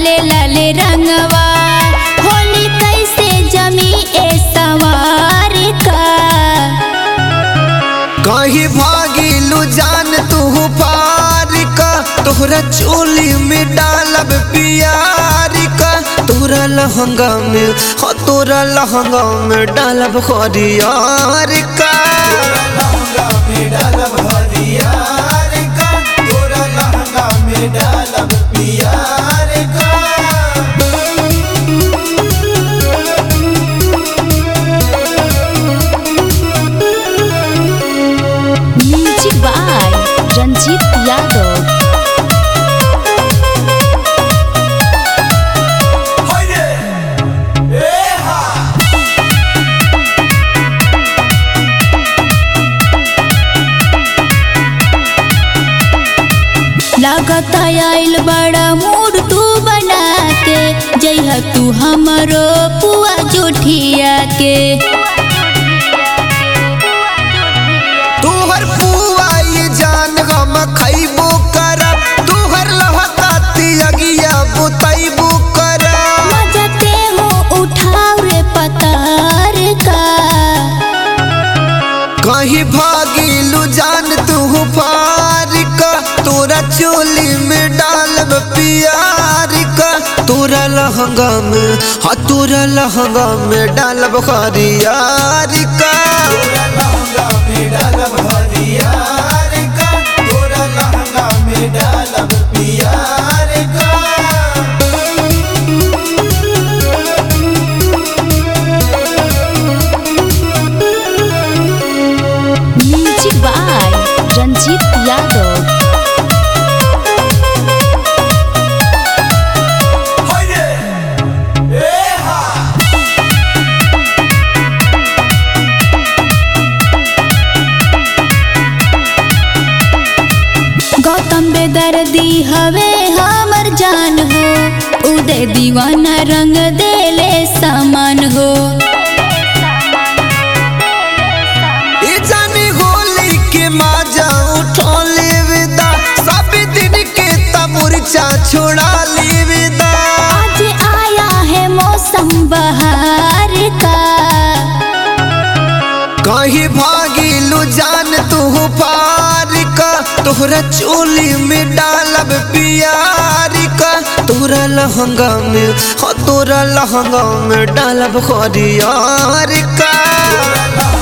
लाले लाले रंगवा होली कैसे जमी ए सवार का। कहीं भागिलू जान तू पार का तोहरा चोली में डालब पियार का। तोरा लहंगा में हो तोरा लहंगा में डालब हरियार का। Music by Ranjit Yadav. लागत आइल बड़ा मूड तू बना के जइहा तू हमरो पुआ जोठिया के। तोहर पुआ ये जान हम खइबो करब तोहर लहकाती अगिया बुतइबो करब। मजते हो उठाव रे पतार का। कहीं भागिलू जान तू पार का तोरा चोली में डालब पियार का। तोरा लहंगा में हाँ तोरा लहंगा में डालब हरियार का। Music by Ranjit Yadav. गौतम बेदर्दी हवे हमर जान हो उदय दीवाना रंग देले समान हो। ये जाने होली के माजा उठा लेवेदा सब दिन के तमुरचा छोड़ा लेवेदा। आज आया है मौसम बहार का। कहीं भागिलू जान तू पार का तोहरा चोली में डालब पियार का। तोरा लहंगा में हाँ तोरा लहंगा में डालब हरियार का।